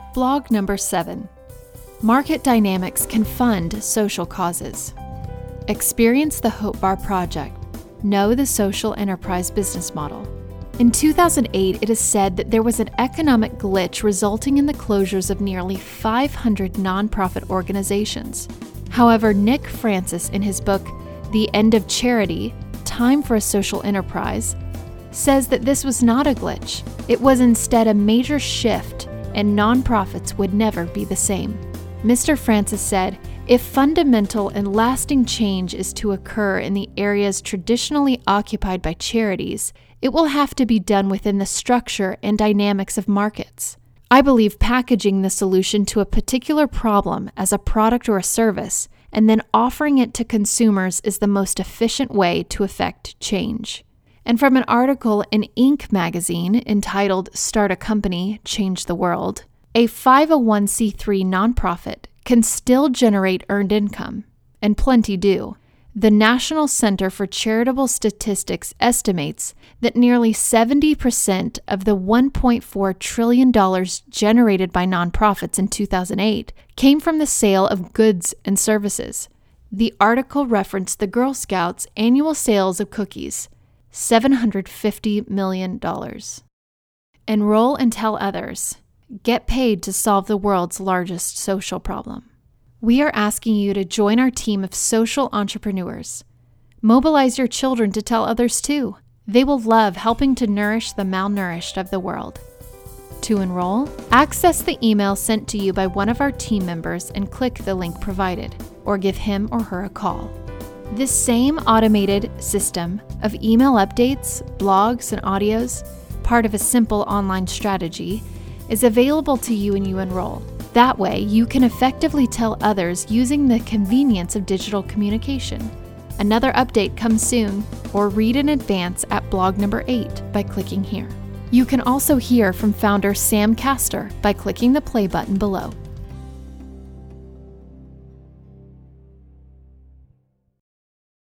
Blog number 7. Market dynamics can fund social causes. Experience the Hope Bar Project. Know the social enterprise business model. In 2008, it is said that there was an economic glitch resulting in the closures of nearly 500 nonprofit organizations. However, Nick Francis, in his book, The End of Charity: Time for a Social Enterprise, says that this was not a glitch. It was instead a major shift, and nonprofits would never be the same. Mr. Francis said, if fundamental and lasting change is to occur in the areas traditionally occupied by charities, it will have to be done within the structure and dynamics of markets. I believe packaging the solution to a particular problem as a product or a service, and then offering it to consumers is the most efficient way to effect change. And from an article in Inc. magazine entitled Start a Company, Change the World, a 501c3 nonprofit can still generate earned income, and plenty do. The National Center for Charitable Statistics estimates that nearly 70% of the $1.4 trillion generated by nonprofits in 2008 came from the sale of goods and services. The article referenced the Girl Scouts' annual sales of cookies, $750 million. Enroll and tell others. Get paid to solve the world's largest social problem. We are asking you to join our team of social entrepreneurs. Mobilize your children to tell others too. They will love helping to nourish the malnourished of the world. To enroll, access the email sent to you by one of our team members and click the link provided, or give him or her a call. This same automated system of email updates, blogs, and audios, part of a simple online strategy, is available to you when you enroll. That way, you can effectively tell others using the convenience of digital communication. Another update comes soon, or read in advance at blog number 8 by clicking here. You can also hear from founder Sam Castor by clicking the play button below.